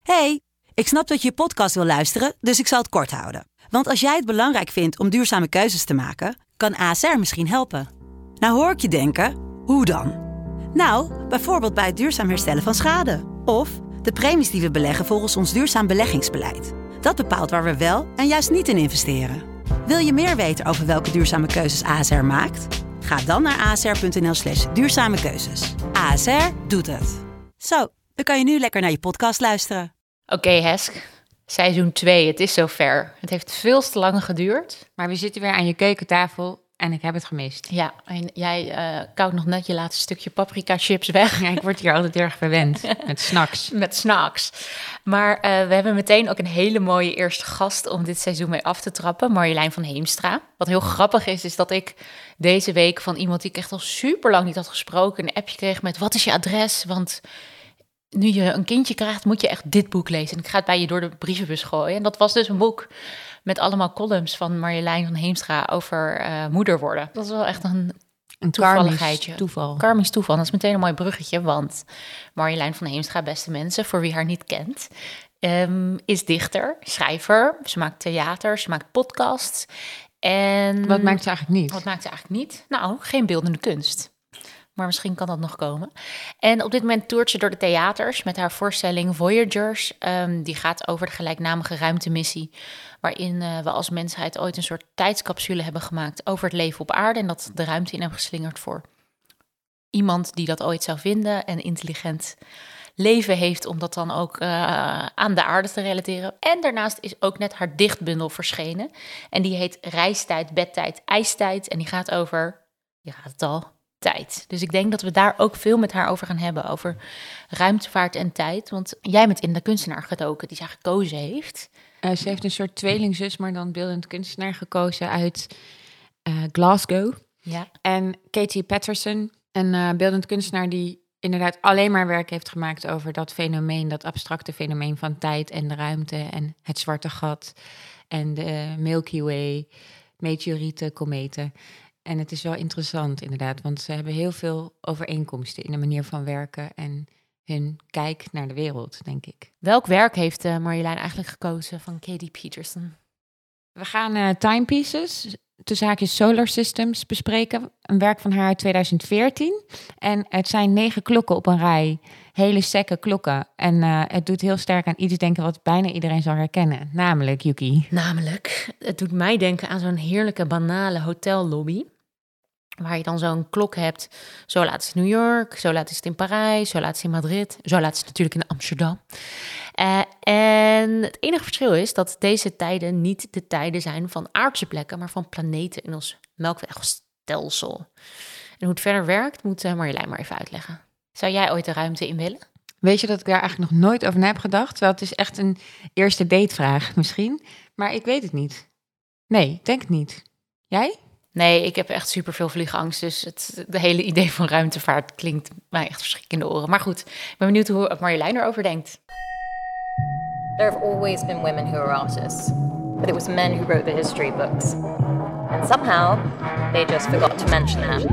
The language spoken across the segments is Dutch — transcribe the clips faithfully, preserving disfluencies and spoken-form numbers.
Hey, ik snap dat je je podcast wil luisteren, dus ik zal het kort houden. Want als jij het belangrijk vindt om duurzame keuzes te maken, kan A S R misschien helpen. Nou hoor ik je denken, hoe dan? Nou, bijvoorbeeld bij het duurzaam herstellen van schade. Of de premies die we beleggen volgens ons duurzaam beleggingsbeleid. Dat bepaalt waar we wel en juist niet in investeren. Wil je meer weten over welke duurzame keuzes A S R maakt? Ga dan naar asr.nl slash duurzame keuzes. A S R doet het. Zo, dan kan je nu lekker naar je podcast luisteren. Oké, okay, Hesk. Seizoen twee, het is zover. Het heeft veel te lang geduurd. Maar we zitten weer aan je keukentafel en ik heb het gemist. Ja, en jij uh, koudt nog net je laatste stukje paprika chips weg. Ja, ik word hier altijd erg verwend met snacks. Met snacks. Maar uh, we hebben meteen ook een hele mooie eerste gast om dit seizoen mee af te trappen. Marjolein van Heemstra. Wat heel grappig is, is dat ik deze week van iemand die ik echt al super lang niet had gesproken, een appje kreeg met: wat is je adres? Want nu je een kindje krijgt, moet je echt dit boek lezen. En ik ga het bij je door de brievenbus gooien. En dat was dus een boek met allemaal columns van Marjolein van Heemstra over uh, moeder worden. Dat is wel echt een, een toevalligheidje. toeval. Karmisch toeval. Dat is meteen een mooi bruggetje, want Marjolein van Heemstra, beste mensen, voor wie haar niet kent, um, is dichter, schrijver. Ze maakt theater, ze maakt podcasts. En wat maakt ze eigenlijk niet? Wat maakt ze eigenlijk niet? Nou, geen beeldende kunst. Maar misschien kan dat nog komen. En op dit moment toert ze door de theaters met haar voorstelling Voyagers. Um, die gaat over de gelijknamige ruimtemissie, waarin uh, we als mensheid ooit een soort tijdscapsule hebben gemaakt over het leven op aarde. En dat de ruimte in hebben geslingerd voor iemand die dat ooit zou vinden en intelligent leven heeft om dat dan ook uh, aan de aarde te relateren. En daarnaast is ook net haar dichtbundel verschenen. En die heet Reistijd, Bedtijd, IJstijd. En die gaat over, je raadt het al, tijd. Dus ik denk dat we daar ook veel met haar over gaan hebben, over ruimtevaart en tijd. Want jij bent in de kunstenaar gedoken die zij gekozen heeft. Uh, ze heeft een soort tweelingzus, maar dan beeldend kunstenaar gekozen uit uh, Glasgow. Ja. En Katie Patterson, een uh, beeldend kunstenaar die inderdaad alleen maar werk heeft gemaakt over dat fenomeen, dat abstracte fenomeen van tijd en de ruimte en het zwarte gat en de Milky Way, meteorieten, kometen. En het is wel interessant inderdaad, want ze hebben heel veel overeenkomsten in de manier van werken en hun kijk naar de wereld, denk ik. Welk werk heeft uh, Marjolein eigenlijk gekozen van Katie Patterson? We gaan uh, Timepieces, tussen haakjes Solar Systems, bespreken. Een werk van haar uit tweeduizend veertien. En het zijn negen klokken op een rij. Hele sekke klokken. En uh, het doet heel sterk aan iets denken wat bijna iedereen zal herkennen. Namelijk, Yuki. Namelijk, het doet mij denken aan zo'n heerlijke banale hotellobby, waar je dan zo'n klok hebt. Zo laat is het in New York, zo laat is het in Parijs, zo laat is het in Madrid, zo laat is het natuurlijk in Amsterdam. Uh, en het enige verschil is dat deze tijden niet de tijden zijn van aardse plekken, maar van planeten in ons melkwegstelsel. En hoe het verder werkt, moet uh, Marjolein maar even uitleggen. Zou jij ooit de ruimte in willen? Weet je dat ik daar eigenlijk nog nooit over na heb gedacht? Terwijl het is echt een eerste datevraag misschien. Maar ik weet het niet. Nee, denk het niet. Jij? Nee, ik heb echt superveel vliegangst. Dus het de hele idee van ruimtevaart klinkt mij echt verschrikkelijk in de oren. Maar goed, ik ben benieuwd hoe Marjolein erover denkt. There have always been women who are artists, but it was men who wrote the history books. And somehow, they just forgot to mention that.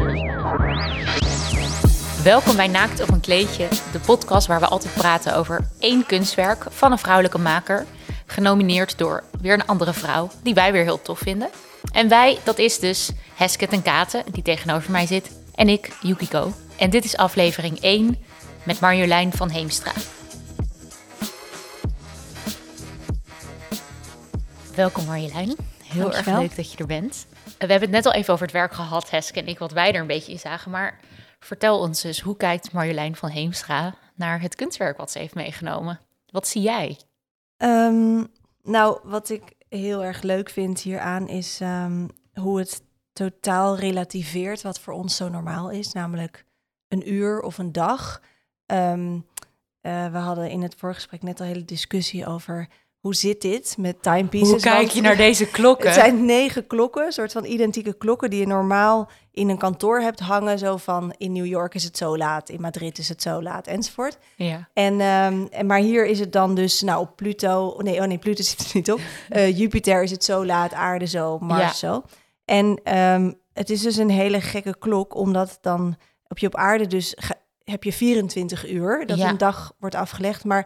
Welkom bij Naakt op een kleedje, de podcast waar we altijd praten over één kunstwerk van een vrouwelijke maker, genomineerd door weer een andere vrouw, die wij weer heel tof vinden. En wij, dat is dus Heske ten Kate, die tegenover mij zit, en ik, Yukiko. En dit is aflevering één met Marjolein van Heemstra. Welkom Marjolein, heel Dankjewel. erg leuk dat je er bent. We hebben het net al even over het werk gehad, Heske en ik, wat wij er een beetje in zagen. Maar vertel ons eens, hoe kijkt Marjolein van Heemstra naar het kunstwerk wat ze heeft meegenomen? Wat zie jij? Um, nou, wat ik heel erg leuk vind hieraan is um, hoe het totaal relativeert wat voor ons zo normaal is. Namelijk een uur of een dag. Um, uh, we hadden in het voorgesprek net al een hele discussie over hoe zit dit met timepieces. Hoe kijk je naar deze klokken? Het zijn negen klokken, een soort van identieke klokken die je normaal in een kantoor hebt hangen. Zo van in New York is het zo laat, in Madrid is het zo laat, enzovoort. Ja. En, um, en maar hier is het dan dus, nou op Pluto, nee, oh nee, Pluto zit er niet op. Uh, Jupiter is het zo laat, aarde zo, Mars Ja. zo. En um, het is dus een hele gekke klok, omdat dan op je op aarde dus ga, heb je vierentwintig uur dat Ja. een dag wordt afgelegd, maar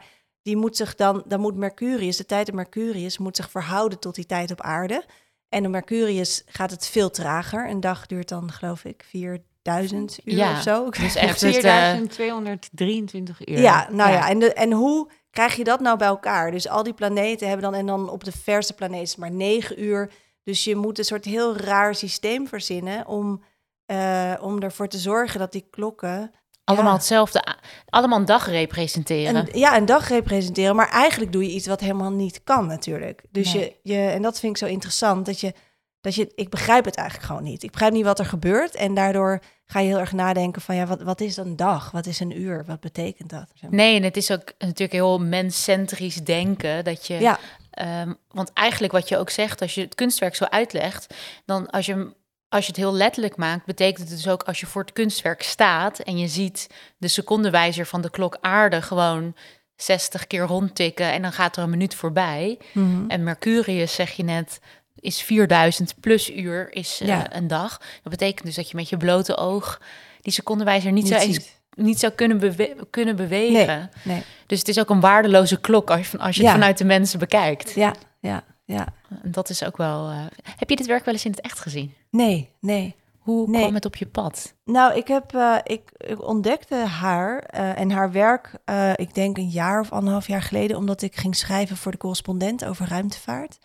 die moet zich dan, dan moet Mercurius, de tijd op Mercurius, moet zich verhouden tot die tijd op aarde. En op Mercurius gaat het veel trager. Een dag duurt dan, geloof ik, vierduizend uur Ja, of zo. dus echt vierduizend tweehonderddrieëntwintig uur. Ja, nou ja, Ja. en, de, en hoe krijg je dat nou bij elkaar? Dus al die planeten hebben dan, en dan op de verste planeet is het maar negen uur. Dus je moet een soort heel raar systeem verzinnen om, uh, om ervoor te zorgen dat die klokken... Allemaal ja, hetzelfde, a- allemaal een dag representeren. een, ja, een dag representeren. Maar eigenlijk doe je iets wat helemaal niet kan natuurlijk. Dus Nee. je, je, en dat vind ik zo interessant, dat je, dat je... Ik begrijp het eigenlijk gewoon niet. Ik begrijp niet wat er gebeurt. En daardoor ga je heel erg nadenken van, ja, wat, wat is een dag? Wat is een uur? Wat betekent dat? Nee, en het is ook natuurlijk heel menscentrisch denken. Dat je, Ja, um, want eigenlijk wat je ook zegt, als je het kunstwerk zo uitlegt, dan als je, hem- als je het heel letterlijk maakt, betekent het dus ook als je voor het kunstwerk staat en je ziet de secondenwijzer van de klok aarde gewoon zestig keer rondtikken en dan gaat er een minuut voorbij. mhm. En Mercurius, zeg je net, is vierduizend plus uur is uh, Ja. een dag. Dat betekent dus dat je met je blote oog die secondenwijzer niet, Niet zo eens ziet. niet zou kunnen, bewe- kunnen bewegen. Nee. Dus het is ook een waardeloze klok als je, als je Ja. het vanuit de mensen bekijkt. Ja, ja, ja. En dat is ook wel... Uh... Heb je dit werk wel eens in het echt gezien? Nee, nee. Hoe Nee. kwam het op je pad? Nou, ik heb, uh, ik, ik ontdekte haar uh, en haar werk, uh, ik denk een jaar of anderhalf jaar geleden, omdat ik ging schrijven voor de Correspondent over ruimtevaart.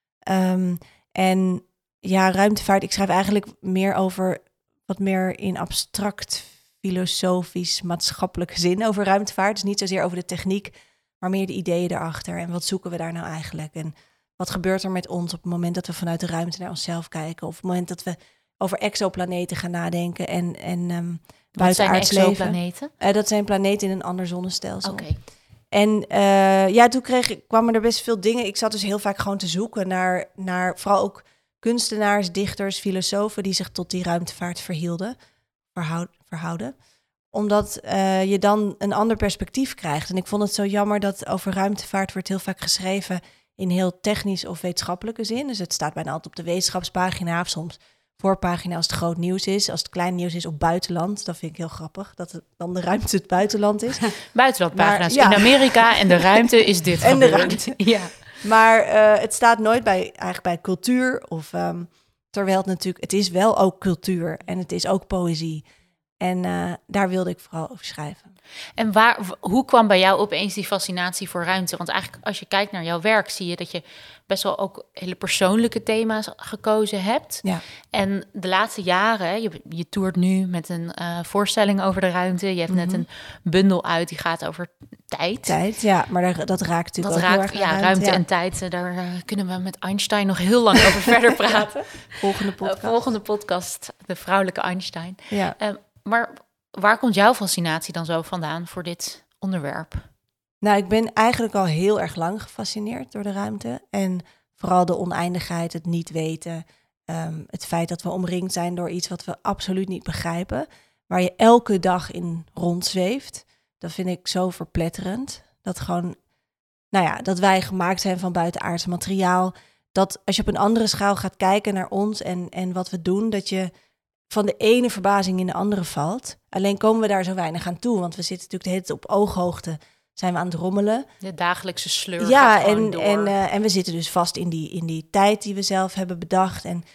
Um, en ja, ruimtevaart, ik schrijf eigenlijk meer over, wat meer in abstract, filosofisch, maatschappelijke zin over ruimtevaart. Dus niet zozeer over de techniek, maar meer de ideeën erachter. En wat zoeken we daar nou eigenlijk? En wat gebeurt er met ons op het moment dat we vanuit de ruimte naar onszelf kijken? Of op het moment dat we over exoplaneten gaan nadenken en, en um, buitenaards leven. exoplaneten? Uh, dat zijn planeten in een ander zonnestelsel. Oké. Okay. En uh, ja, toen kreeg ik, kwamen er best veel dingen. Ik zat dus heel vaak gewoon te zoeken naar, naar vooral ook kunstenaars, dichters, filosofen die zich tot die ruimtevaart verhielden, verhoud, verhouden. Omdat uh, je dan een ander perspectief krijgt. En ik vond het zo jammer dat over ruimtevaart wordt heel vaak geschreven in heel technisch of wetenschappelijke zin. Dus het staat bijna altijd op de wetenschapspagina of soms voorpagina als het groot nieuws is. Als het klein nieuws is op buitenland. Dat vind ik heel grappig, dat het dan de ruimte het buitenland is. Buitenlandpagina's Maar, ja. in Amerika en de ruimte is dit En de gebeurd. ruimte. Ja. Maar uh, het staat nooit bij, eigenlijk bij cultuur. Of, um, terwijl het natuurlijk, het is wel ook cultuur en het is ook poëzie. En uh, daar wilde ik vooral over schrijven. En waar, hoe kwam bij jou opeens die fascinatie voor ruimte? Want eigenlijk als je kijkt naar jouw werk, zie je dat je best wel ook hele persoonlijke thema's gekozen hebt. Ja. En de laatste jaren, je, je toert nu met een uh, voorstelling over de ruimte. Je hebt Mm-hmm. net een bundel uit die gaat over tijd. Tijd, ja, maar daar, dat raakt natuurlijk dat ook raakt, heel erg ja, aan ruimte, ja. en tijd. Daar uh, kunnen we met Einstein nog heel lang over verder praten. Volgende podcast. Uh, volgende podcast, de vrouwelijke Einstein. Ja. Uh, maar waar komt jouw fascinatie dan zo vandaan voor dit onderwerp? Nou, ik ben eigenlijk al heel erg lang gefascineerd door de ruimte. En vooral de oneindigheid, het niet weten. Um, het feit dat we omringd zijn door iets wat we absoluut niet begrijpen. Waar je elke dag in rondzweeft. Dat vind ik zo verpletterend. Dat gewoon, nou ja, dat wij gemaakt zijn van buitenaards materiaal. Dat als je op een andere schaal gaat kijken naar ons en, en wat we doen, dat je van de ene verbazing in de andere valt. Alleen komen we daar zo weinig aan toe. Want we zitten natuurlijk de hele tijd op ooghoogte. Zijn we aan het rommelen. De dagelijkse sleur ja, gaat gewoon en, door. En, uh, en we zitten dus vast in die, in die tijd die we zelf hebben bedacht. En,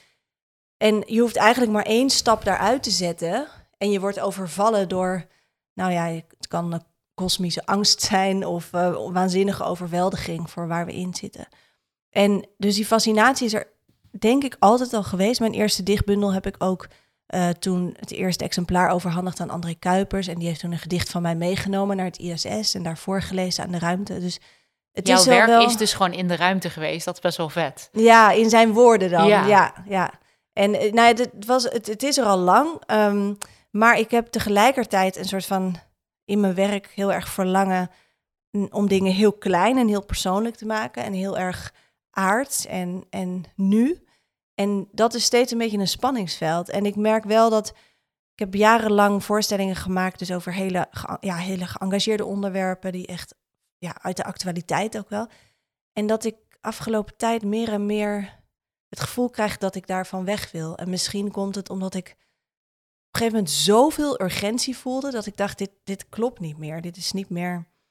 en je hoeft eigenlijk maar één stap daaruit te zetten. En je wordt overvallen door, nou ja, het kan een kosmische angst zijn of uh, waanzinnige overweldiging voor waar we in zitten. En dus die fascinatie is er denk ik altijd al geweest. Mijn eerste dichtbundel heb ik ook uh, toen het eerste exemplaar overhandigd aan André Kuipers. En die heeft toen een gedicht van mij meegenomen naar het I S S en daar voorgelezen aan de ruimte. Dus het jouw is werk wel... is dus gewoon in de ruimte geweest. Dat is best wel vet. Ja, in zijn woorden dan. Ja, ja. ja. En nou ja, het, was, het, het is er al lang. Um, maar ik heb tegelijkertijd een soort van in mijn werk heel erg verlangen om dingen heel klein en heel persoonlijk te maken. En heel erg aards en, en nu. En dat is steeds een beetje een spanningsveld. En ik merk wel dat ik heb jarenlang voorstellingen gemaakt dus over hele, ja, hele geëngageerde onderwerpen die echt ja, uit de actualiteit ook wel. En dat ik afgelopen tijd meer en meer het gevoel krijg dat ik daarvan weg wil. En misschien komt het omdat ik op een gegeven moment zoveel urgentie voelde dat ik dacht, dit, dit klopt niet meer. Dit is niet meer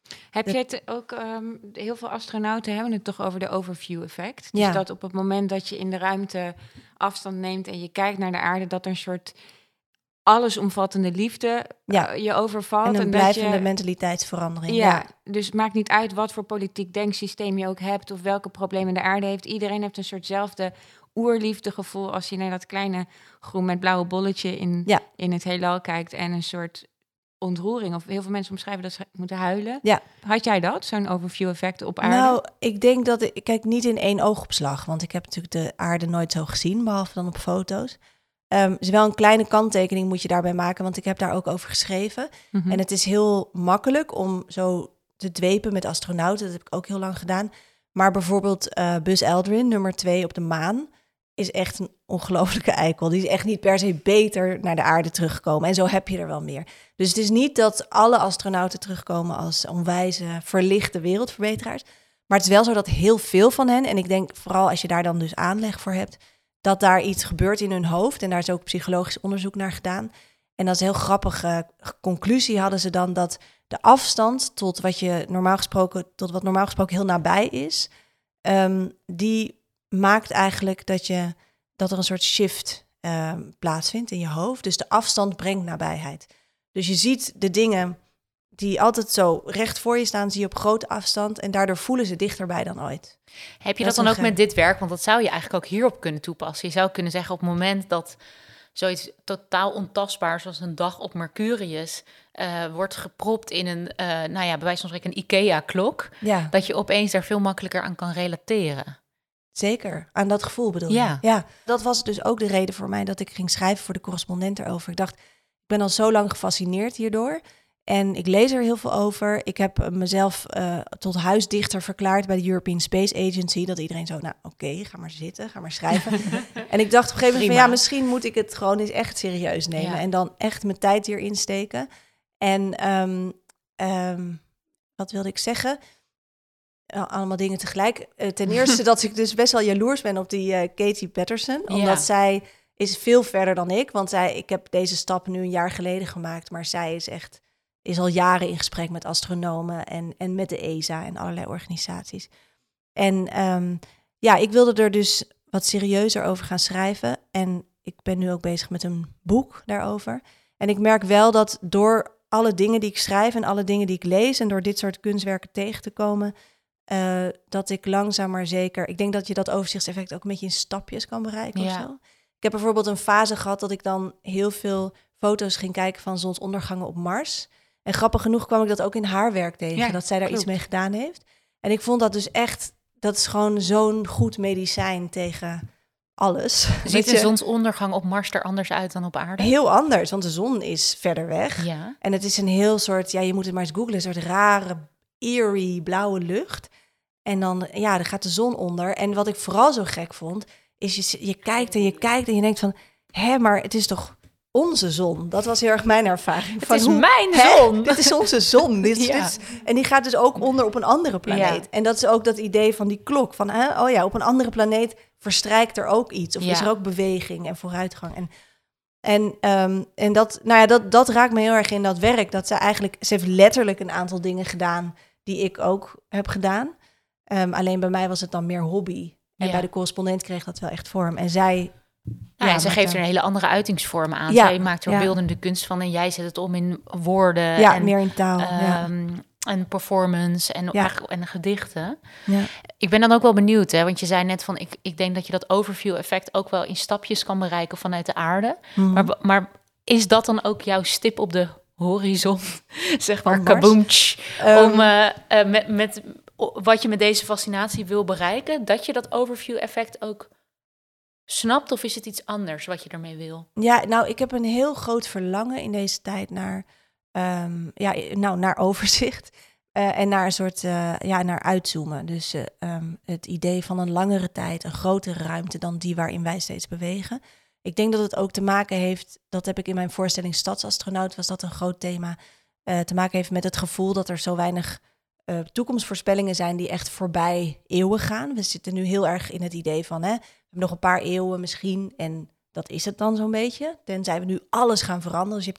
Heb De- je het ook, um, heel veel astronauten hebben het toch over de overview effect. Dus Ja. dat op het moment dat je in de ruimte afstand neemt en je kijkt naar de aarde, dat er een soort allesomvattende liefde Ja. uh, je overvalt. En een dat blijvende je, mentaliteitsverandering. ja, Ja. dus het maakt niet uit wat voor politiek denksysteem je ook hebt of welke problemen de aarde heeft. Iedereen heeft een soortzelfde oerliefdegevoel als je naar dat kleine groen met blauwe bolletje in, Ja. in het heelal kijkt en een soort ontroering. Of heel veel mensen omschrijven dat ze moeten huilen. Ja. Had jij dat, zo'n overview effect op aarde? Nou, ik denk dat ik... Kijk, niet in één oogopslag. Want ik heb natuurlijk de aarde nooit zo gezien, behalve dan op foto's. Um, is wel een kleine kanttekening moet je daarbij maken, want ik heb daar ook over geschreven. Mhm. En het is heel makkelijk om zo te dwepen met astronauten. Dat heb ik ook heel lang gedaan. Maar bijvoorbeeld uh, Buzz Aldrin, nummer twee op de maan, is echt een ongelofelijke eikel. Die is echt niet per se beter naar de aarde teruggekomen. En zo heb je er wel meer. Dus het is niet dat alle astronauten terugkomen als onwijze, verlichte wereldverbeteraars. Maar het is wel zo dat heel veel van hen, en ik denk vooral als je daar dan dus aanleg voor hebt, dat daar iets gebeurt in hun hoofd. En daar is ook psychologisch onderzoek naar gedaan. En dat is een heel grappige conclusie hadden ze dan, dat de afstand tot wat je normaal gesproken, tot wat normaal gesproken heel nabij is, um, die maakt eigenlijk dat je dat er een soort shift um, plaatsvindt in je hoofd. Dus de afstand brengt nabijheid. Dus je ziet de dingen die altijd zo recht voor je staan, zie je op grote afstand. En daardoor voelen ze dichterbij dan ooit. Heb je Dat dat, is dan ook een met dit werk? Want dat zou je eigenlijk ook hierop kunnen toepassen. Je zou kunnen zeggen op het moment dat zoiets totaal ontastbaars als een dag op Mercurius uh, wordt gepropt in een, uh, nou ja, bij wijze van spreken een IKEA-klok, Ja, dat je opeens daar veel makkelijker aan kan relateren. zeker. Aan dat gevoel bedoel je? Ja. Ja, dat was dus ook de reden voor mij dat ik ging schrijven voor de correspondent erover. Ik dacht, ik ben al zo lang gefascineerd hierdoor. En ik lees er heel veel over. Ik heb mezelf uh, tot huisdichter verklaard bij de European Space Agency. Dat iedereen zo, nou oké, okay, ga maar zitten, ga maar schrijven. En ik dacht op een gegeven moment van, ja, misschien moet ik het gewoon eens echt serieus nemen. Ja. En dan echt mijn tijd hierin steken. En um, um, wat wilde ik zeggen? Uh, allemaal dingen tegelijk. Uh, ten eerste dat ik dus best wel jaloers ben op die uh, Katie Patterson. Omdat Ja. zij is veel verder dan ik. Want zij, ik heb deze stap nu een jaar geleden gemaakt. Maar zij is echt... is al jaren in gesprek met astronomen en, en met de E S A en allerlei organisaties. En um, ja, ik wilde er dus wat serieuzer over gaan schrijven. En ik ben nu ook bezig met een boek daarover. En ik merk wel dat door alle dingen die ik schrijf en alle dingen die ik lees en door dit soort kunstwerken tegen te komen, uh, dat ik langzaam maar zeker... Ik denk dat je dat overzichtseffect ook een beetje in stapjes kan bereiken Ja. of zo. Ik heb bijvoorbeeld een fase gehad dat ik dan heel veel foto's ging kijken van zonsondergangen op Mars. En grappig genoeg kwam ik dat ook in haar werk tegen, Ja, dat zij daar klopt. iets mee gedaan heeft. En ik vond dat dus echt, dat is gewoon zo'n goed medicijn tegen alles. Ziet Dat de je- zonsondergang op Mars er anders uit dan op aarde? Heel anders, want de zon is verder weg. Ja. En het is een heel soort, ja, je moet het maar eens googlen, een soort rare, eerie blauwe lucht. En dan, ja, dan gaat de zon onder. En wat ik vooral zo gek vond, is je, je kijkt en je kijkt en je denkt van, hè, maar het is toch onze zon? Dat was heel erg mijn ervaring. Het van is hoe- mijn Hè? zon! Dit is onze zon. Dit, is- Ja. dit is- en die gaat dus ook onder op een andere planeet. Ja. En dat is ook dat idee van die klok. Van, hè, oh ja, op een andere planeet verstrijkt er ook iets. Of Ja. is er ook beweging en vooruitgang. En, en, um, en dat, nou ja, dat, dat raakt me heel erg in dat werk. Dat ze eigenlijk, ze heeft letterlijk een aantal dingen gedaan die ik ook heb gedaan. Um, alleen bij mij was het dan meer hobby. En Ja. bij de correspondent kreeg dat wel echt vorm. En zij... Nou, ja, ja, ze maakt geeft er er- een hele andere uitingsvorm aan. Ja, Zij maakt er ja. beeldende kunst van en jij zet het om in woorden Ja, en, meer in taal. ja. ehm, en performance en, Ja. en gedichten. Ja. Ik ben dan ook wel benieuwd, hè, want je zei net van, ik, ik denk dat je dat overview-effect ook wel in stapjes kan bereiken vanuit de aarde. Mhm. Maar, maar is dat dan ook jouw stip op de horizon, zeg maar, Van Mars? kaboomtsch, Um, om uh, uh, met, met o- wat je met deze fascinatie wil bereiken, dat je dat overview-effect ook snapt, of is het iets anders wat je ermee wil? Ja, nou, ik heb een heel groot verlangen in deze tijd naar, um, ja, nou, naar overzicht uh, en naar een soort, uh, ja, naar uitzoomen. Dus uh, um, het idee van een langere tijd, een grotere ruimte dan die waarin wij steeds bewegen. Ik denk dat het ook te maken heeft, dat heb ik in mijn voorstelling Stadsastronaut, was dat een groot thema, uh, te maken heeft met het gevoel dat er zo weinig uh, toekomstvoorspellingen zijn die echt voorbij eeuwen gaan. We zitten nu heel erg in het idee van, hè, we hebben nog een paar eeuwen misschien en dat is het dan zo'n beetje. Tenzij we nu alles gaan veranderen. Dus je hebt dan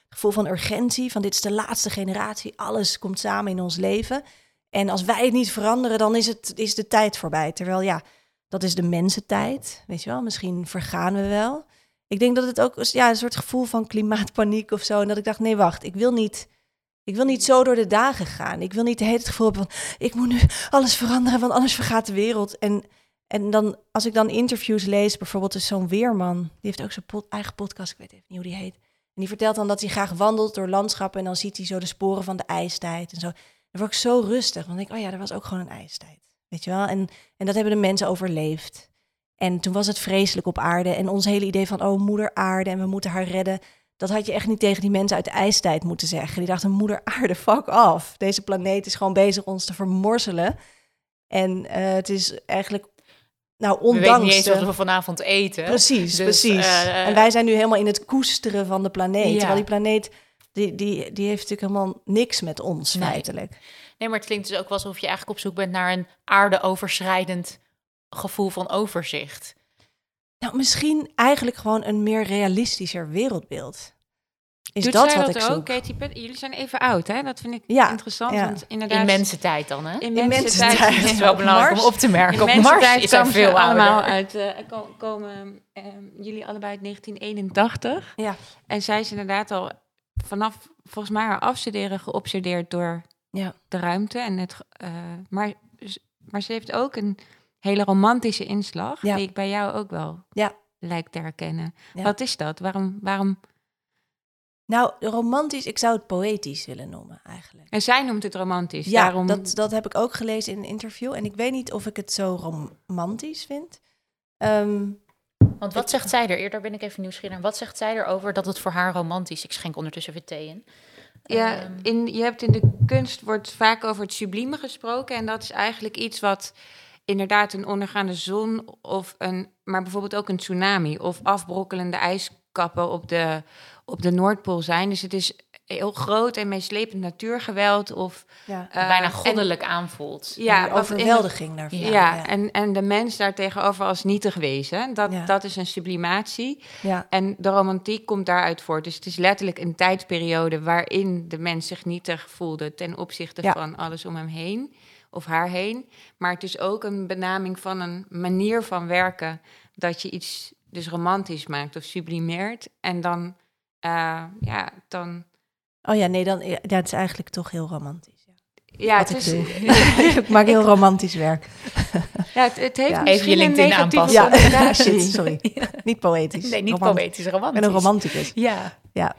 gevoel van urgentie, van dit is de laatste generatie, alles komt samen in ons leven. En als wij het niet veranderen, dan is, het, is de tijd voorbij. Terwijl ja, dat is de mensentijd, weet je wel. Misschien vergaan we wel. Ik denk dat het ook ja, een soort gevoel van klimaatpaniek of zo. En dat ik dacht, nee, wacht, ik wil niet, ik wil niet zo door de dagen gaan. Ik wil niet het hele gevoel hebben van, ik moet nu alles veranderen, want anders vergaat de wereld. En, en dan, als ik dan interviews lees, bijvoorbeeld is zo'n weerman, die heeft ook zijn pod, eigen podcast, ik weet even niet hoe die heet. En die vertelt dan dat hij graag wandelt door landschappen en dan ziet hij zo de sporen van de ijstijd en zo. Dan word ik zo rustig, want ik denk, oh ja, er was ook gewoon een ijstijd. Weet je wel? En, en dat hebben de mensen overleefd. En toen was het vreselijk op aarde. En ons hele idee van, oh, moeder aarde en we moeten haar redden. Dat had je echt niet tegen die mensen uit de ijstijd moeten zeggen. Die dachten, moeder aarde, fuck off. Deze planeet is gewoon bezig ons te vermorzelen. En uh, het is eigenlijk, nou, ondanks... We weten niet eens wat we vanavond eten. Precies, dus, precies. Uh, en wij zijn nu helemaal in het koesteren van de planeet. Ja. Terwijl die planeet, die, die, die heeft natuurlijk helemaal niks met ons, Nee. feitelijk. Nee, maar het klinkt dus ook wel alsof je eigenlijk op zoek bent naar een aarde-overschrijdend gevoel van overzicht. Nou, misschien eigenlijk gewoon een meer realistischer wereldbeeld. Is Doet dat zij wat dat ik ook, zoek? Katy Perry? Jullie zijn even oud, hè? Dat vind ik Ja, interessant. ja. Want inderdaad, In mensentijd dan, hè? in in mensentijd. mensentijd. Het is wel Op belangrijk Mars? om op te merken. In Op Mars mensentijd is er komen ze veel allemaal ouder. uit. Uh, ko- komen uh, jullie allebei uit negentien eenentachtig. Ja, En zij is inderdaad al vanaf volgens mij haar afstuderen geobsedeerd door ja. de ruimte. En het, uh, maar, maar ze heeft ook een hele romantische inslag, Ja. die ik bij jou ook wel Ja. lijkt te herkennen. Ja. Wat is dat? Waarom, waarom? Nou, romantisch, ik zou het poëtisch willen noemen eigenlijk. En zij noemt het romantisch. Ja, daarom... dat, dat heb ik ook gelezen in een interview. En ik weet niet of ik het zo romantisch vind. Um, Want wat zegt zij er? Eerder ben ik even nieuwsgierig naar. Wat zegt zij erover dat het voor haar romantisch... Ik schenk ondertussen weer thee in. Ja, Um, in, je hebt in de kunst wordt vaak over het sublieme gesproken. En dat is eigenlijk iets wat inderdaad een ondergaande zon of een, maar bijvoorbeeld ook een tsunami of afbrokkelende ijskappen op de, op de Noordpool zijn. Dus het is heel groot en meeslepend natuurgeweld of ja, uh, bijna goddelijk aanvoelt. Ja, de of overweldiging daarvan. Ja, ja, En, en de mens daartegenover als nietig wezen. Dat, Ja. dat is een sublimatie. Ja. En de romantiek komt daaruit voort. Dus het is letterlijk een tijdsperiode waarin de mens zich nietig voelde ten opzichte Ja. van alles om hem heen of haar heen. Maar het is ook een benaming van een manier van werken dat je iets dus romantisch maakt of sublimeert. En dan, uh, ja, dan... Oh ja, nee, dan, ja, het is eigenlijk toch heel romantisch. Ja. Ja, Wat het ik is... doe. Ik maak heel romantisch werk. Ja, het, het heeft Ja. Even misschien je LinkedIn een negatieve aanpassen. Ja, connotatie. shit, sorry. Niet poëtisch. Nee, niet Romantisch. poëtisch, Ik romantisch. ben een romanticus. Ja. Ja.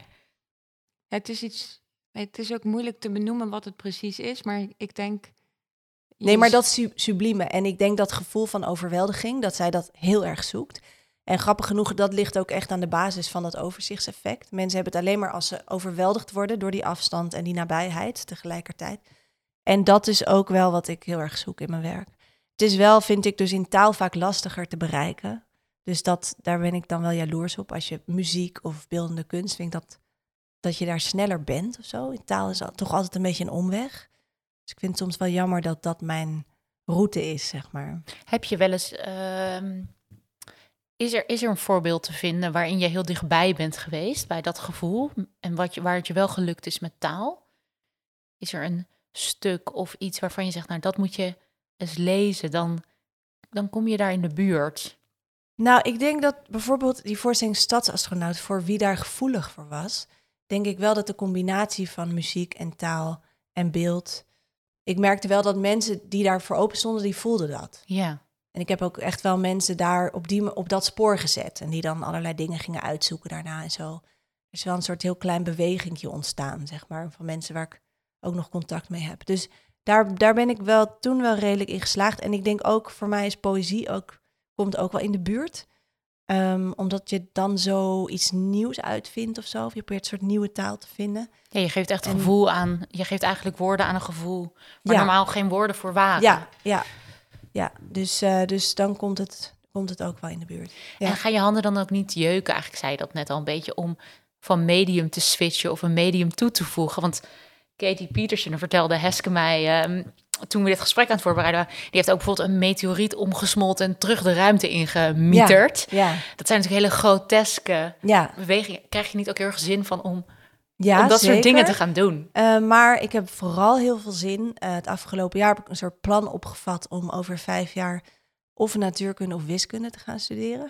Het is iets... Het is ook moeilijk te benoemen wat het precies is, maar ik denk... Nee, maar dat is su- sublieme. En ik denk dat gevoel van overweldiging, dat zij dat heel erg zoekt. En grappig genoeg, dat ligt ook echt aan de basis van dat overzichtseffect. Mensen hebben het alleen maar als ze overweldigd worden door die afstand en die nabijheid tegelijkertijd. En dat is ook wel wat ik heel erg zoek in mijn werk. Het is wel, vind ik, dus in taal vaak lastiger te bereiken. Dus dat, daar ben ik dan wel jaloers op. Als je muziek of beeldende kunst vindt, dat, dat je daar sneller bent of zo. In taal is al, toch altijd een beetje een omweg. Dus ik vind het soms wel jammer dat dat mijn route is, zeg maar. Heb je wel eens... Uh, is, er, is er een voorbeeld te vinden waarin je heel dichtbij bent geweest bij dat gevoel? En wat je, waar het je wel gelukt is met taal? Is er een stuk of iets waarvan je zegt, nou, dat moet je eens lezen, dan, dan kom je daar in de buurt. Nou, ik denk dat bijvoorbeeld die voorstelling Stadsastronaut, voor wie daar gevoelig voor was, denk ik wel dat de combinatie van muziek en taal en beeld, ik merkte wel dat mensen die daarvoor open stonden, die voelden dat. Ja. En ik heb ook echt wel mensen daar op, die, op dat spoor gezet en die dan allerlei dingen gingen uitzoeken daarna en zo. Er is wel een soort heel klein bewegingje ontstaan, zeg maar, van mensen waar ik ook nog contact mee heb. Dus daar, daar ben ik wel toen wel redelijk in geslaagd. En ik denk ook, voor mij is poëzie ook, komt ook wel in de buurt. Um, omdat je dan zo iets nieuws uitvindt of zo. Of je probeert een soort nieuwe taal te vinden. Ja, je geeft echt en, gevoel aan, je geeft eigenlijk woorden aan een gevoel waar ja. normaal geen woorden voor waren. Ja, ja, ja. Dus, uh, dus dan komt het, komt het ook wel in de buurt. Ja. En gaan je handen dan ook niet jeuken? Eigenlijk zei je dat net al een beetje, om van medium te switchen of een medium toe te voegen. Want Katy Peterson vertelde Heske mij, um, toen we dit gesprek aan het voorbereiden waren, die heeft ook bijvoorbeeld een meteoriet omgesmolten en terug de ruimte ingemieterd. Ja, ja. Dat zijn natuurlijk hele groteske ja. bewegingen. Krijg je niet ook heel erg zin van om Ja, om dat zeker. soort dingen te gaan doen. Uh, maar ik heb vooral heel veel zin. Uh, het afgelopen jaar heb ik een soort plan opgevat om over vijf jaar of natuurkunde of wiskunde te gaan studeren.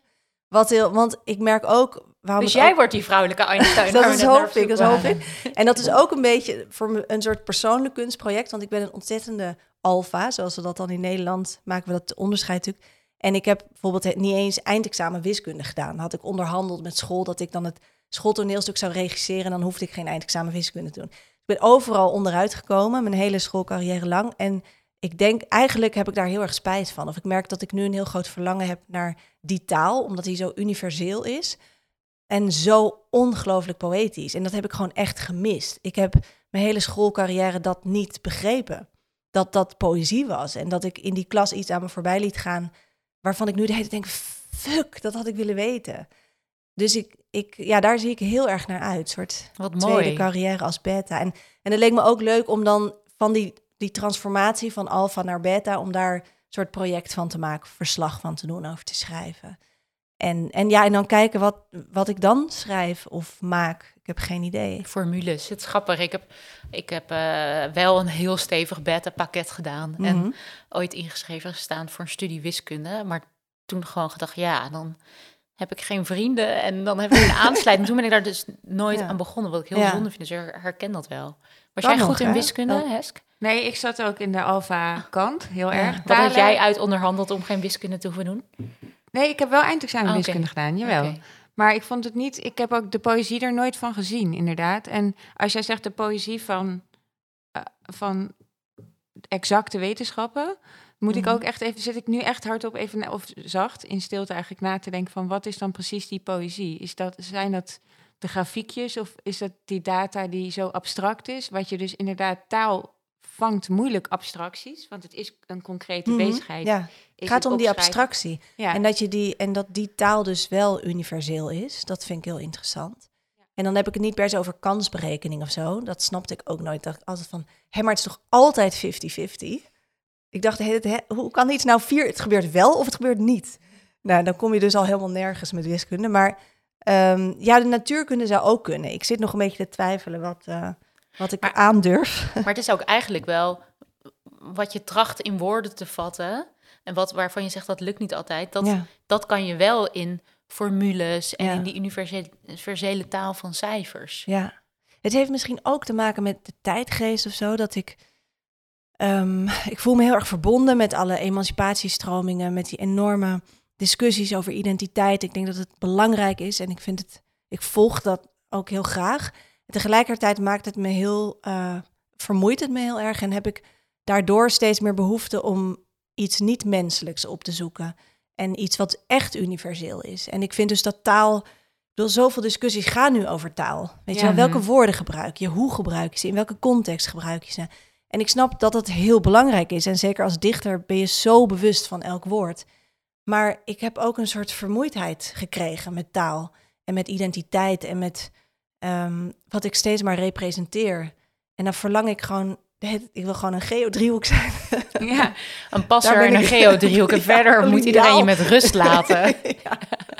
Wat heel, want ik merk ook... Waarom dus jij ook, wordt die vrouwelijke Einstein. dat is hoop ik, dat is hoop ik. En dat is ook een beetje voor me een soort persoonlijk kunstproject. Want ik ben een ontzettende alfa, zoals we dat dan in Nederland maken we dat onderscheid natuurlijk. En ik heb bijvoorbeeld niet eens eindexamen wiskunde gedaan. Had ik onderhandeld met school dat ik dan het schooltoneelstuk zou regisseren en dan hoefde ik geen eindexamen wiskunde te doen. Ik ben overal onderuit gekomen, mijn hele schoolcarrière lang. En ik denk, eigenlijk heb ik daar heel erg spijt van. Of ik merk dat ik nu een heel groot verlangen heb naar die taal, omdat die zo universeel is en zo ongelooflijk poëtisch. En dat heb ik gewoon echt gemist. Ik heb mijn hele schoolcarrière dat niet begrepen. Dat dat poëzie was en dat ik in die klas iets aan me voorbij liet gaan waarvan ik nu de hele tijd denk, fuck, dat had ik willen weten. Dus ik, ik, ja, daar zie ik heel erg naar uit. Een soort Wat tweede mooi. carrière als beta. En, en het leek me ook leuk om dan van die, die transformatie van alfa naar beta, om daar een soort project van te maken, verslag van te doen, over te schrijven. En, en ja, en dan kijken wat, wat ik dan schrijf of maak. Ik heb geen idee. Formules, het is grappig. Ik heb, ik heb uh, wel een heel stevig beta-pakket gedaan. Mm-hmm. En ooit ingeschreven gestaan voor een studie wiskunde. Maar toen gewoon gedacht, ja, dan heb ik geen vrienden. En dan heb ik een aansluiting. Toen ben ik daar dus nooit ja. aan begonnen. Wat ik heel ja. zonde vind, dus ik herken dat wel. Was dan jij goed nog, in wiskunde, oh. Hesk? Nee, ik zat ook in de alfa-kant, heel ja. erg. Wat had jij uit onderhandeld om geen wiskunde te hoeven doen? Nee, ik heb wel eindexamen oh, wiskunde okay. gedaan, jawel. Okay. Maar ik vond het niet... Ik heb ook de poëzie er nooit van gezien, inderdaad. En als jij zegt de poëzie van, uh, van exacte wetenschappen, moet mm-hmm. ik ook echt even... Zit ik nu echt hardop even, of zacht, in stilte eigenlijk na te denken van wat is dan precies die poëzie? Is dat, zijn dat de grafiekjes of is dat die data die zo abstract is? Wat je dus inderdaad taal vangt moeilijk abstracties, want het is een concrete mm-hmm. bezigheid. Ja. Het gaat om die abstractie. Ja. En, dat je die, en dat die taal dus wel universeel is. Dat vind ik heel interessant. Ja. En dan heb ik het niet per se over kansberekening of zo. Dat snapte ik ook nooit. Ik dacht altijd van, hé, maar het is toch altijd vijftig vijftig? Ik dacht, hé, hé, hoe kan iets nou vier? Het gebeurt wel of het gebeurt niet? Nou, dan kom je dus al helemaal nergens met wiskunde. Maar um, ja, de natuurkunde zou ook kunnen. Ik zit nog een beetje te twijfelen wat, uh, wat ik maar, aandurf. Maar het is ook eigenlijk wel wat je tracht in woorden te vatten. En wat waarvan je zegt dat lukt niet altijd, dat, ja. dat kan je wel in formules en ja. in die universele, universele taal van cijfers. Ja, het heeft misschien ook te maken met de tijdgeest of zo, dat ik, um, ik voel me heel erg verbonden met alle emancipatiestromingen, met die enorme discussies over identiteit. Ik denk dat het belangrijk is en ik vind het, ik volg dat ook heel graag. En tegelijkertijd maakt het me heel, uh, vermoeit het me heel erg en heb ik daardoor steeds meer behoefte om iets niet-menselijks op te zoeken. En iets wat echt universeel is. En ik vind dus dat taal... Ik bedoel, zoveel discussies gaan nu over taal. Weet ja. je wel, welke woorden gebruik je? Hoe gebruik je ze? In welke context gebruik je ze? En ik snap dat dat heel belangrijk is. En zeker als dichter ben je zo bewust van elk woord. Maar ik heb ook een soort vermoeidheid gekregen met taal. En met identiteit. En met um, wat ik steeds maar representeer. En dan verlang ik gewoon... Ik wil gewoon een geodriehoek zijn. Ja, een passer en een geodriehoek. En ja, verder moet iedereen je met rust laten. Ja.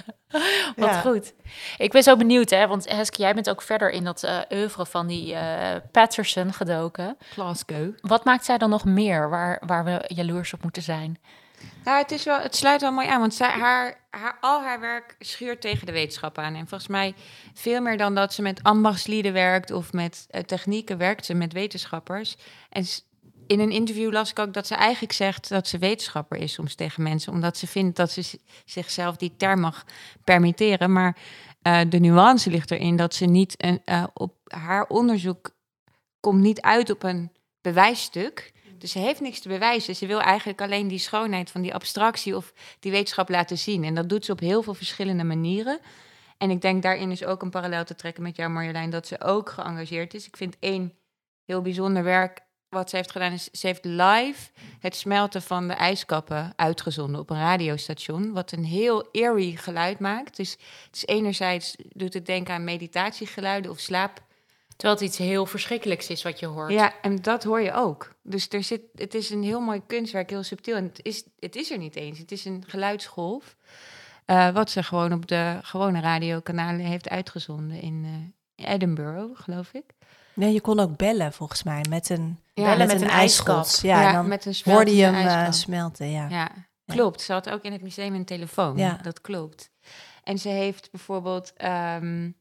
Wat ja. goed. Ik ben zo benieuwd, hè, want Heske, jij bent ook verder in dat uh, oeuvre van die uh, Patterson gedoken. Glasgow. Wat maakt zij dan nog meer waar, waar we jaloers op moeten zijn? Nou, het, is wel, het sluit wel mooi aan, want zij, haar, haar, al haar werk schuurt tegen de wetenschap aan. En volgens mij veel meer dan dat ze met ambachtslieden werkt of met uh, technieken werkt ze met wetenschappers. En in een interview las ik ook dat ze eigenlijk zegt dat ze wetenschapper is soms tegen mensen, omdat ze vindt dat ze zichzelf die term mag permitteren. Maar uh, de nuance ligt erin dat ze niet een, uh, op haar onderzoek komt niet uit op een bewijsstuk. Dus ze heeft niks te bewijzen. Ze wil eigenlijk alleen die schoonheid van die abstractie of die wetenschap laten zien. En dat doet ze op heel veel verschillende manieren. En ik denk daarin is ook een parallel te trekken met jou, Marjolein, dat ze ook geëngageerd is. Ik vind één heel bijzonder werk wat ze heeft gedaan is, ze heeft live het smelten van de ijskappen uitgezonden op een radiostation, wat een heel eerie geluid maakt. Dus het is enerzijds doet het denken aan meditatiegeluiden of slaap. Terwijl het iets heel verschrikkelijks is wat je hoort. Ja, en dat hoor je ook. Dus er zit, het is een heel mooi kunstwerk, heel subtiel. En het is, het is er niet eens. Het is een geluidsgolf. Uh, wat ze gewoon op de gewone radiokanalen heeft uitgezonden in, uh, Edinburgh, geloof ik. Nee, je kon ook bellen volgens mij met een, Ja, bellen met met een een ijskop. ijskap. Ja, Ja, en dan met een hoorde je hem smeltende eh, ijskap. smelten. Ja. Ja, klopt. Ze had ook in het museum een telefoon. Ja. Dat klopt. En ze heeft bijvoorbeeld um,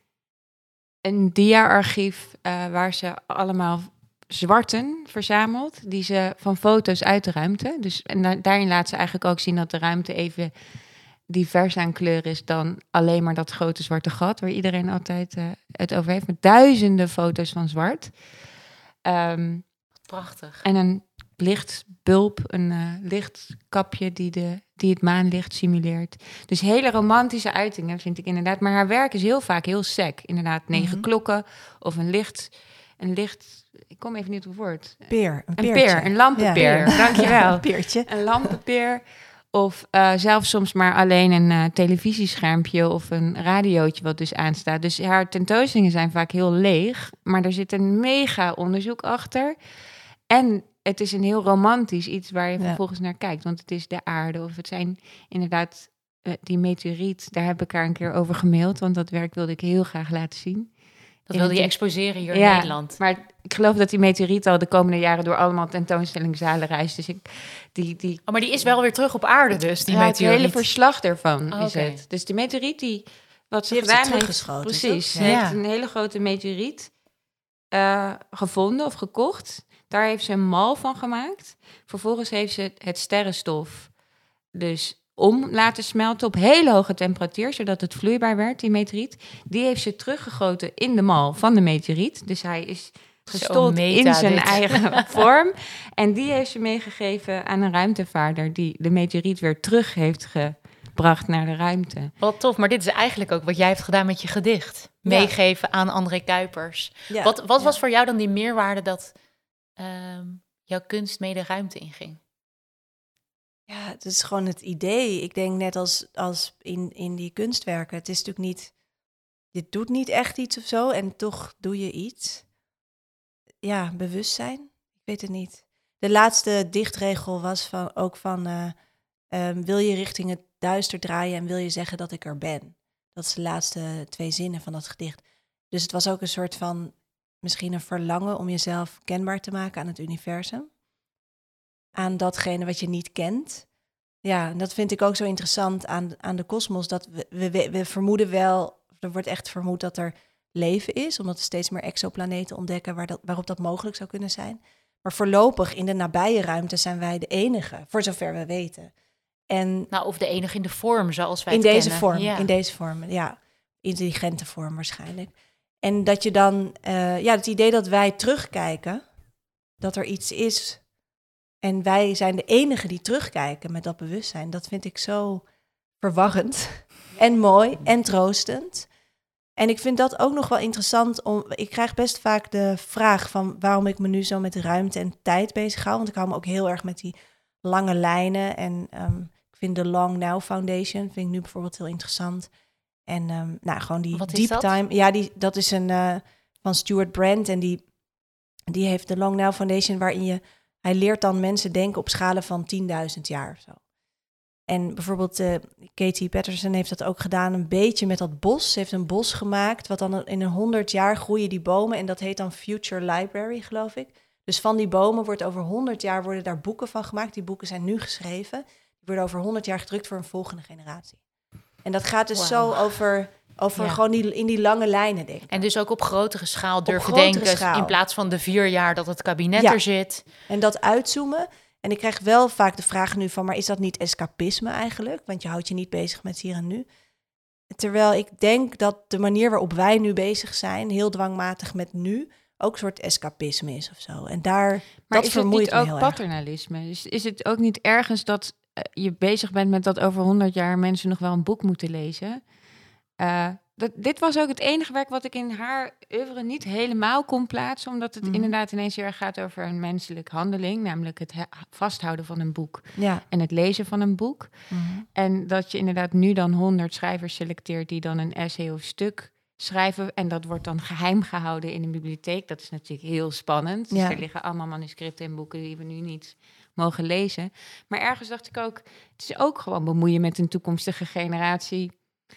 een dia-archief uh, waar ze allemaal zwarten verzamelt, die ze van foto's uit de ruimte. Dus en da- daarin laat ze eigenlijk ook zien dat de ruimte even divers aan kleur is dan alleen maar dat grote zwarte gat waar iedereen altijd uh, het over heeft, met duizenden foto's van zwart. Um, Prachtig. En een lichtbulb, een uh, lichtkapje die, de, die het maanlicht simuleert. Dus hele romantische uitingen vind ik inderdaad. Maar haar werk is heel vaak heel sec. Inderdaad, negen Mm-hmm. klokken of een licht, een licht... Ik kom even niet op het woord. Peer, een Een peertje. peer, een lampenpeer. Ja. Dankjewel. Een peertje. Een lampenpeer. Of uh, zelfs soms maar alleen een uh, televisieschermpje of een radiootje wat dus aanstaat. Dus haar tentoonstellingen zijn vaak heel leeg. Maar er zit een mega onderzoek achter. En het is een heel romantisch iets waar je Ja. vervolgens naar kijkt. Want het is de aarde of het zijn inderdaad uh, die meteoriet. Daar heb ik haar een keer over gemaild. Want dat werk wilde ik heel graag laten zien. Dat wilde je exposeren hier ja, in Nederland. Maar ik geloof dat die meteoriet al de komende jaren door allemaal tentoonstellingszalen reist. Dus ik, die, die, Oh, maar die is wel weer terug op aarde dus, die ja, het meteoriet. hele verslag ervan Oh, is oké. het. Dus de meteoriet die, wat ze Die heeft ze gedaan heeft, teruggeschoten, precies. toch? Ze Ja. heeft een hele grote meteoriet uh, gevonden of gekocht. Daar heeft ze een mal van gemaakt. Vervolgens heeft ze het sterrenstof dus om laten smelten op hele hoge temperatuur, zodat het vloeibaar werd, die meteoriet. Die heeft ze teruggegoten in de mal van de meteoriet. Dus hij is gestold meta, in zijn dit. eigen vorm. En die heeft ze meegegeven aan een ruimtevaarder die de meteoriet weer terug heeft gebracht naar de ruimte. Wat tof, maar dit is eigenlijk ook wat jij hebt gedaan met je gedicht. Ja. Meegeven aan André Kuipers. Ja. Wat, wat Ja. was voor jou dan die meerwaarde dat um, jouw kunst mee de ruimte inging? Ja, het is gewoon het idee. Ik denk net als, als in, in die kunstwerken. Het is natuurlijk niet... Je doet niet echt iets of zo en toch doe je iets. Ja, bewustzijn. Ik weet het niet. De laatste dichtregel was van, ook van... Uh, um, wil je richting het duister draaien en wil je zeggen dat ik er ben? Dat is de laatste twee zinnen van dat gedicht. Dus het was ook een soort van... misschien een verlangen om jezelf kenbaar te maken aan het universum. Aan datgene wat je niet kent. Ja, en dat vind ik ook zo interessant aan, aan de kosmos. Dat we, we, we vermoeden wel, er wordt echt vermoed dat er leven is. Omdat we steeds meer exoplaneten ontdekken waar dat, waarop dat mogelijk zou kunnen zijn. Maar voorlopig in de nabije ruimte zijn wij de enige, voor zover we weten. En Nou, of de enige in de vorm zoals wij in het deze kennen. vorm, Ja. in deze vorm, ja. Intelligente vorm waarschijnlijk. En dat je dan, uh, ja, het idee dat wij terugkijken, dat er iets is en wij zijn de enigen die terugkijken met dat bewustzijn, dat vind ik zo verwarrend en mooi en troostend. En ik vind dat ook nog wel interessant om, ik krijg best vaak de vraag van waarom ik me nu zo met ruimte en tijd bezig hou, want ik hou me ook heel erg met die lange lijnen en um, ik vind de Long Now Foundation, vind ik nu bijvoorbeeld heel interessant. En um, nou, gewoon die Wat is deep dat? time. Ja, die, dat is een uh, van Stuart Brand. En die, die heeft de Long Now Foundation, waarin je... Hij leert dan mensen denken op schalen van tienduizend jaar of zo. En bijvoorbeeld uh, Katie Patterson heeft dat ook gedaan een beetje met dat bos. Ze heeft een bos gemaakt, wat dan in een honderd jaar groeien die bomen. En dat heet dan Future Library, geloof ik. Dus van die bomen wordt over honderd jaar worden daar boeken van gemaakt. Die boeken zijn nu geschreven. Die worden over honderd jaar gedrukt voor een volgende generatie. En dat gaat dus Wow. zo over, over Ja. gewoon die, in die lange lijnen denken. En dus ook op grotere schaal durven grotere denken. schaal. In plaats van de vier jaar dat het kabinet Ja. er zit. En dat uitzoomen. En ik krijg wel vaak de vraag nu van, maar is dat niet escapisme eigenlijk? Want je houdt je niet bezig met hier en nu. Terwijl ik denk dat de manier waarop wij nu bezig zijn, heel dwangmatig met nu, ook een soort escapisme is of zo. En daar, Maar dat is het vermoeit niet me ook heel erg. paternalisme? Dus is het ook niet ergens dat uh, je bezig bent met dat over honderd jaar mensen nog wel een boek moeten lezen? Uh, dat, dit was ook het enige werk wat ik in haar oeuvre niet helemaal kon plaatsen, omdat het Mhm. inderdaad ineens heel erg gaat over een menselijke handeling, namelijk het he- vasthouden van een boek Ja. en het lezen van een boek. Mhm. En dat je inderdaad nu dan honderd schrijvers selecteert die dan een essay of stuk schrijven. En dat wordt dan geheim gehouden in een bibliotheek. Dat is natuurlijk heel spannend. Dus Ja. er liggen allemaal manuscripten en boeken die we nu niet mogen lezen. Maar ergens dacht ik ook, het is ook gewoon bemoeien met een toekomstige generatie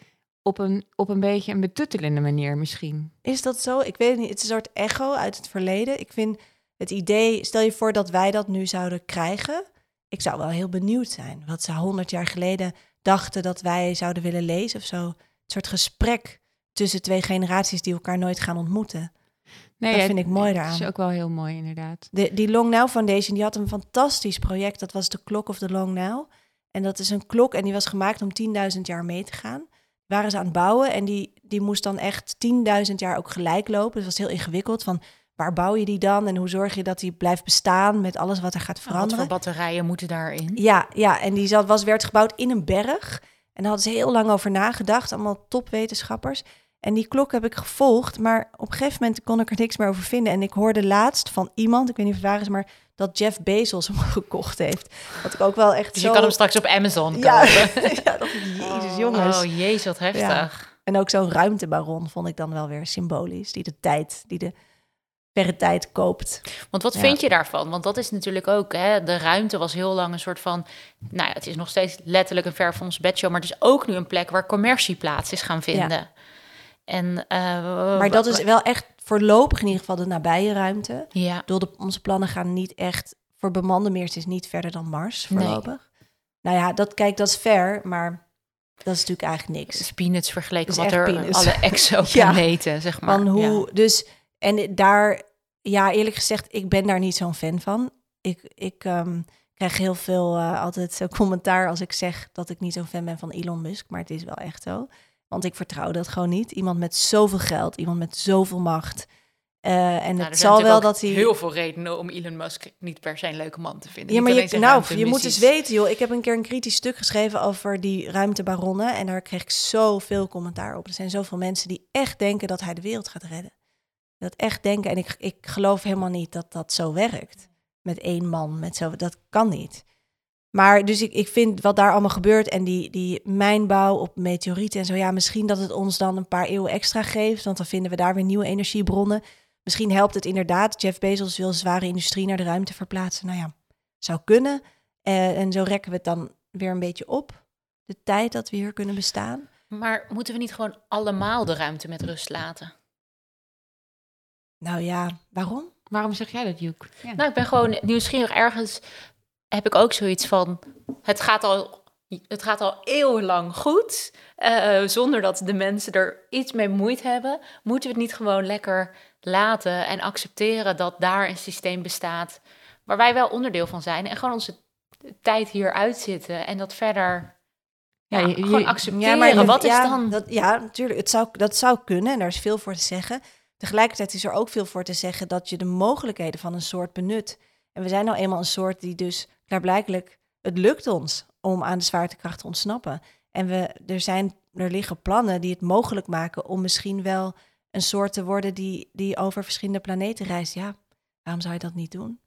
op een, op een beetje een betuttelende manier misschien. Is dat zo? Ik weet het niet. Het is een soort echo uit het verleden. Ik vind het idee, stel je voor dat wij dat nu zouden krijgen. Ik zou wel heel benieuwd zijn. Wat ze honderd jaar geleden dachten dat wij zouden willen lezen of zo. Een soort gesprek tussen twee generaties die elkaar nooit gaan ontmoeten. Nee, dat ja, vind ik mooi daaraan. Dat is ook wel heel mooi, inderdaad. De, die Long Now Foundation, die had een fantastisch project. Dat was de Clock of the Long Now. En dat is een klok en die was gemaakt om tienduizend jaar mee te gaan. Waren ze aan het bouwen en die, die moest dan echt tienduizend jaar ook gelijk lopen. Dus dat was heel ingewikkeld van waar bouw je die dan en hoe zorg je dat die blijft bestaan met alles wat er gaat veranderen. Wat voor batterijen moeten daarin? Ja, ja, en die zat, was, werd gebouwd in een berg. En daar hadden ze heel lang over nagedacht, allemaal topwetenschappers. En die klok heb ik gevolgd, maar op een gegeven moment kon ik er niks meer over vinden. En ik hoorde laatst van iemand, ik weet niet of het waar is, maar dat Jeff Bezos hem gekocht heeft. Wat ik ook wel echt dus zo... je kan hem straks op Amazon kopen. Ja, ja dat is jezus, jongens. Oh, jezus, wat heftig. Ja. En ook zo'n ruimtebaron vond ik dan wel weer symbolisch. Die de tijd, die de verre tijd koopt. Want wat Ja. vind je daarvan? Want dat is natuurlijk ook, hè, de ruimte was heel lang een soort van... Nou ja, het is nog steeds letterlijk een ver van ons bedshow... maar het is ook nu een plek waar commercie plaats is gaan vinden. Ja. En, uh, maar dat is wel echt voorlopig in ieder geval de nabije ruimte. Ja. Door de, onze plannen gaan niet echt... Voor bemande meer, het is niet verder dan Mars voorlopig. Nee. Nou ja, dat, kijk, dat is ver, maar... Dat is natuurlijk eigenlijk niks. Het is peanuts vergeleken wat wat er peanuts. alle exoplaneten, ja. zeg maar. Van hoe, ja. Dus, en daar, ja, eerlijk gezegd, ik ben daar niet zo'n fan van. Ik, ik um, krijg heel veel uh, altijd zo commentaar als ik zeg dat ik niet zo'n fan ben van Elon Musk. Maar het is wel echt zo. Want ik vertrouw dat gewoon niet. Iemand met zoveel geld, iemand met zoveel macht. Uh, en nou, het zal wel dat hij... heel veel redenen om Elon Musk niet per se een leuke man te vinden. Ja, maar je, nou, je moet eens weten, joh. Ik heb een keer een kritisch stuk geschreven over die ruimtebaronnen. En daar kreeg ik zoveel commentaar op. Er zijn zoveel mensen die echt denken dat hij de wereld gaat redden. Dat echt denken. En ik, ik geloof helemaal niet dat dat zo werkt. Met één man, met zo. Dat kan niet. Maar dus ik, ik vind wat daar allemaal gebeurt en die, die mijnbouw op meteorieten en zo. Ja, misschien dat het ons dan een paar eeuwen extra geeft. Want dan vinden we daar weer nieuwe energiebronnen. Misschien helpt het inderdaad. Jeff Bezos wil zware industrie naar de ruimte verplaatsen. Nou ja, zou kunnen. Uh, en zo rekken we het dan weer een beetje op. De tijd dat we hier kunnen bestaan. Maar moeten we niet gewoon allemaal de ruimte met rust laten? Nou ja, waarom? Waarom zeg jij dat, Joek? Ja. Nou, ik ben gewoon nieuwsgierig. Ergens heb ik ook zoiets van... Het gaat al, het gaat al eeuwenlang goed. Uh, zonder dat de mensen er iets mee moeite hebben. Moeten we het niet gewoon lekker... laten en accepteren dat daar een systeem bestaat waar wij wel onderdeel van zijn en gewoon onze tijd hier uitzitten en dat verder ja, ja, je, gewoon accepteren. Ja, maar wat ja, is dan? Dat, ja, natuurlijk. Het zou, dat zou kunnen en daar is veel voor te zeggen. Tegelijkertijd is er ook veel voor te zeggen dat je de mogelijkheden van een soort benut. En we zijn nou eenmaal een soort die dus klaarblijkelijk, het lukt ons om aan de zwaartekracht te ontsnappen. En we, er zijn, er liggen plannen die het mogelijk maken om misschien wel een soort te worden die, die over verschillende planeten reist. Ja, waarom zou je dat niet doen?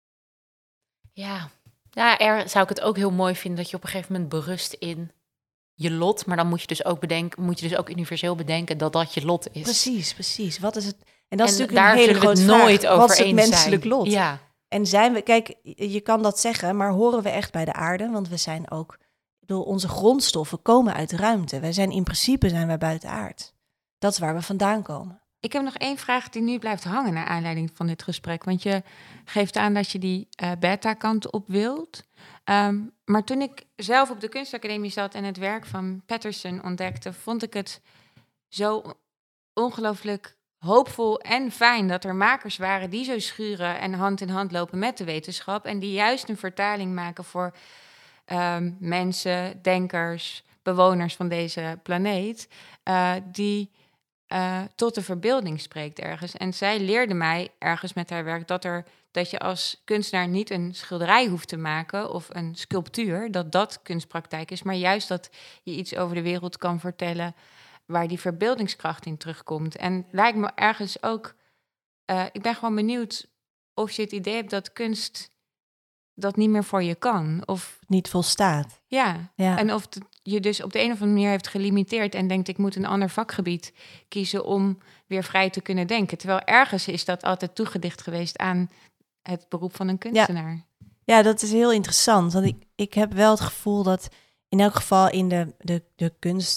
Ja, ja, er zou ik het ook heel mooi vinden dat je op een gegeven moment berust in je lot. Maar dan moet je dus ook bedenken, moet je dus ook universeel bedenken dat dat je lot is. Precies, precies. Wat is het? En dat en is natuurlijk daar een hele grote vraag. Nooit over Wat is het eens menselijk zijn. lot? Ja. En zijn we, kijk, je kan dat zeggen, maar horen we echt bij de aarde? Want we zijn ook, ik bedoel, onze grondstoffen komen uit de ruimte. Wij zijn in principe zijn wij buiten aard. Dat is waar we vandaan komen. Ik heb nog één vraag die nu blijft hangen naar aanleiding van dit gesprek. Want je geeft aan dat je die uh, beta-kant op wilt. Um, maar toen ik zelf op de kunstacademie zat en het werk van Patterson ontdekte, vond ik het zo ongelooflijk hoopvol en fijn dat er makers waren die zo schuren en hand in hand lopen met de wetenschap. En die juist een vertaling maken voor um, mensen, denkers, bewoners van deze planeet, uh, die... Uh, tot de verbeelding spreekt ergens. En zij leerde mij ergens met haar werk dat, er, dat je als kunstenaar niet een schilderij hoeft te maken of een sculptuur, dat dat kunstpraktijk is, maar juist dat je iets over de wereld kan vertellen waar die verbeeldingskracht in terugkomt. En lijkt me ergens ook, uh, ik ben gewoon benieuwd of je het idee hebt dat kunst dat niet meer voor je kan. Of niet volstaat. Ja, ja. En of het je dus op de een of andere manier heeft gelimiteerd en denkt, ik moet een ander vakgebied kiezen om weer vrij te kunnen denken. Terwijl ergens is dat altijd toegedicht geweest aan het beroep van een kunstenaar. Ja, ja dat is heel interessant. Want ik, ik heb wel het gevoel dat in elk geval in de, de, de kunst,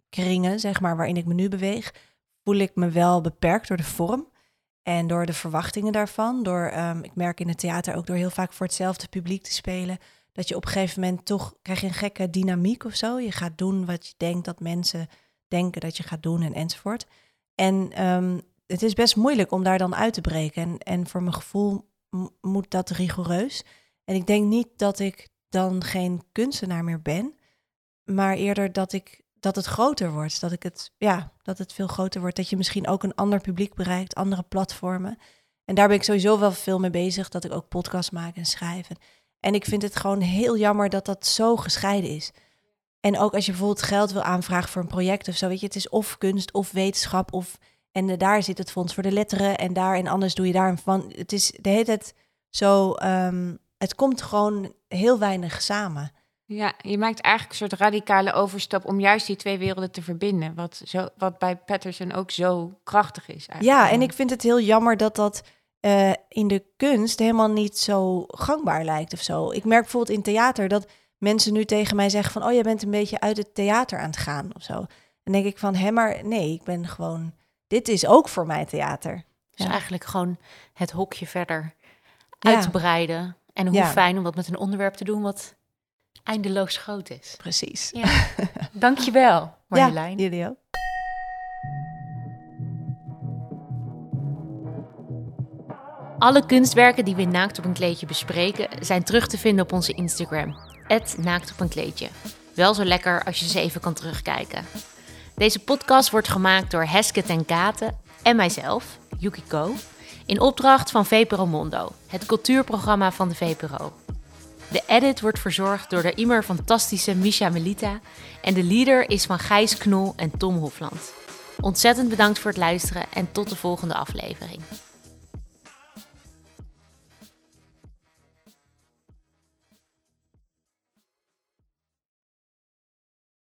kringen, zeg maar, waarin ik me nu beweeg, voel ik me wel beperkt door de vorm en door de verwachtingen daarvan. Door, um, ik merk in het theater ook door heel vaak voor hetzelfde publiek te spelen, dat je op een gegeven moment toch krijg je een gekke dynamiek of zo. Je gaat doen wat je denkt dat mensen denken dat je gaat doen en enzovoort. En um, het is best moeilijk om daar dan uit te breken. En, en voor mijn gevoel m- moet dat rigoureus. En ik denk niet dat ik dan geen kunstenaar meer ben, maar eerder dat ik dat het groter wordt. Dat ik het, ja, dat het veel groter wordt. Dat je misschien ook een ander publiek bereikt, andere platformen. En daar ben ik sowieso wel veel mee bezig, dat ik ook podcasts maak en schrijf. En ik vind het gewoon heel jammer dat dat zo gescheiden is. En ook als je bijvoorbeeld geld wil aanvragen voor een project of zo, weet je, het is of kunst of wetenschap of en uh, daar zit het fonds voor de letteren en daar en anders doe je daar een van. Het is de hele tijd zo, um, het komt gewoon heel weinig samen. Ja, je maakt eigenlijk een soort radicale overstap om juist die twee werelden te verbinden, wat, zo, wat bij Patterson ook zo krachtig is eigenlijk. Ja, en ik vind het heel jammer dat dat uh, in de kunst helemaal niet zo gangbaar lijkt of zo. Ik merk bijvoorbeeld in theater dat mensen nu tegen mij zeggen van, oh, jij bent een beetje uit het theater aan het gaan of zo. Dan denk ik van, hé, maar nee, ik ben gewoon, dit is ook voor mij theater. Dus ja. eigenlijk gewoon het hokje verder Ja. uitbreiden. En hoe Ja. fijn om dat met een onderwerp te doen wat eindeloos groot is. Precies. Ja. Dankjewel, Marjolein. Ja, jullie ook. Alle kunstwerken die we in Naakt op een kleedje bespreken zijn terug te vinden op onze Instagram. at naakt op een kleedje. Wel zo lekker als je ze even kan terugkijken. Deze podcast wordt gemaakt door Heske ten Katen en mijzelf, Yukiko, in opdracht van VPRO Mondo, het cultuurprogramma van de V P R O. De edit wordt verzorgd door de immer fantastische Misha Melita en de leader is van Gijs Knol en Tom Hofland. Ontzettend bedankt voor het luisteren en tot de volgende aflevering.